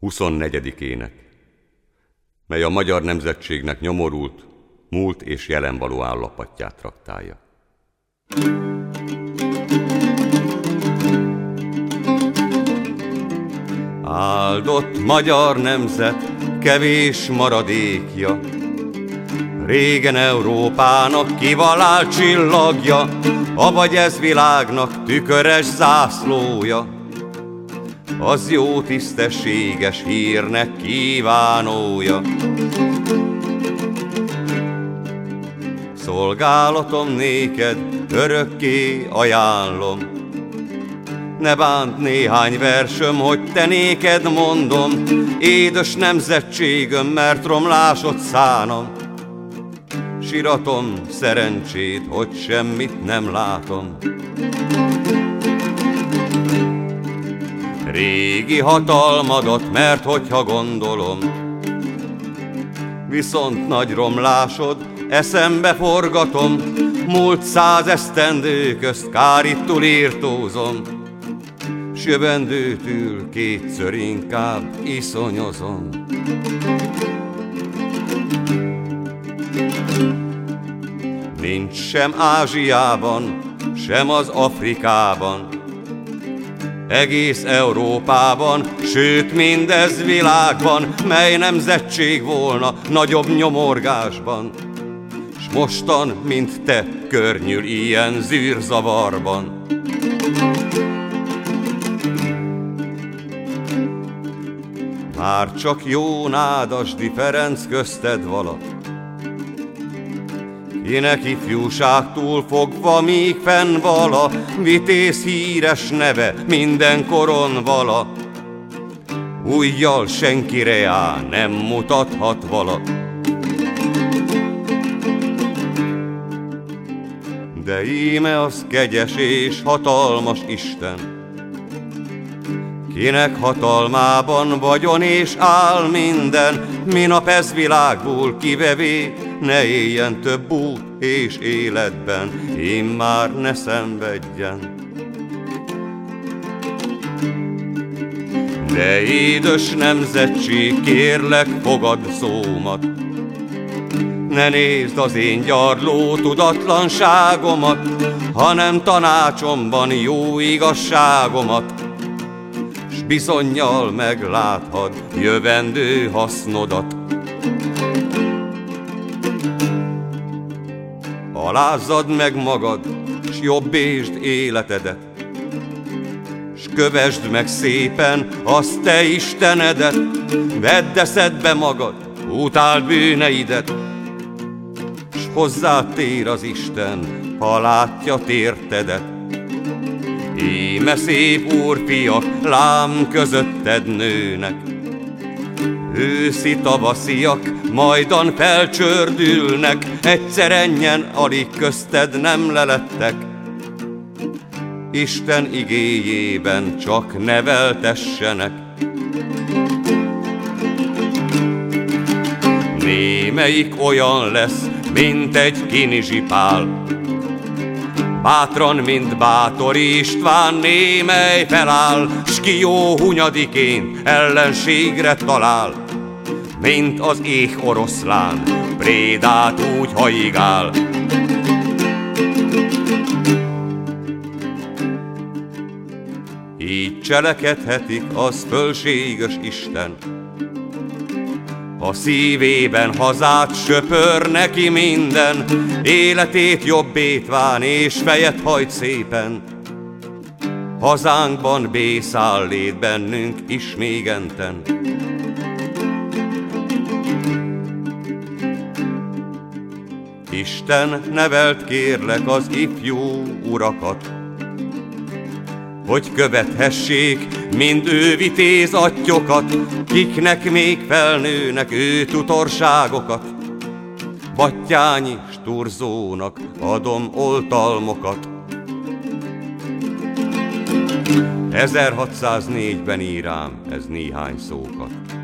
24. ének, mely a magyar nemzetségnek nyomorult, múlt és jelen való állapotját traktálja. Áldott magyar nemzet, kevés maradékja, régen Európának kivalált csillagja, avagy ez világnak tüköres zászlója, az jó tisztességes hírnek kívánója. Szolgálatom néked örökké ajánlom, ne bánt néhány versöm, hogy te néked mondom, édes nemzetségöm, mert romlásod szánom. Siratom szerencsét, hogy semmit nem látom. Régi hatalmadat, mert hogyha gondolom, viszont nagy romlásod, eszembe forgatom, múlt 100 esztendő közt kárittul írtózom, s jövendőtül kétszer inkább iszonyozom. Nincs sem Ázsiában, sem az Afrikában, egész Európában, sőt mindez világban, mely nemzetség volna nagyobb nyomorgásban, s mostan, mint te, környül ilyen zűrzavarban. Már csak jó Nádasdy Ferenc közted vala, kinek ifjúságtól fogva míg fenn vala, vitéz híres neve mindenkoron vala, ujjal senkire á nem mutathat vala. De íme az kegyes és hatalmas Isten, kinek hatalmában vagyon és áll minden, minap ez világból kivevé, ne éljen több út és életben, immár ne szenvedjen. De édes nemzetség, kérlek, fogadd szómat, ne nézd az én gyarló tudatlanságomat, hanem tanácsomban jó igazságomat, s bizonnyal megláthat jövendő hasznodat. Alázzad meg magad, s jobbésd életedet, s kövesd meg szépen azt te Istenedet, vedd eszedbe magad, utáld bűneidet, s hozzád tér az Isten, ha látja tértedet. Íme szép úrfiak, lám közötted nőnek, őszi tavasziak, majdan felcsördülnek, egyszer ennyien alig közted nem lelettek, Isten igéjében csak neveltessenek. Némelyik olyan lesz, mint egy Kinizsi Pál, bátran, mint Bátor István, némely feláll, s ki jó hunyadiként ellenségre talál, mint az éh oroszlán, prédát úgy hajigál. Így cselekedhetik az fölséges Isten, ha szívében hazát söpör neki minden, életét jobbét ván és fejet hajt szépen, hazánkban bészáll lét bennünk ismégenten. Isten nevelt kérlek az ifjú urakat, hogy követhessék mind ő vitéz attyokat, kiknek még felnőnek ő tutorságokat. Battyányi Sturzónak adom oltalmokat. 1604-ben írám ez néhány szókat.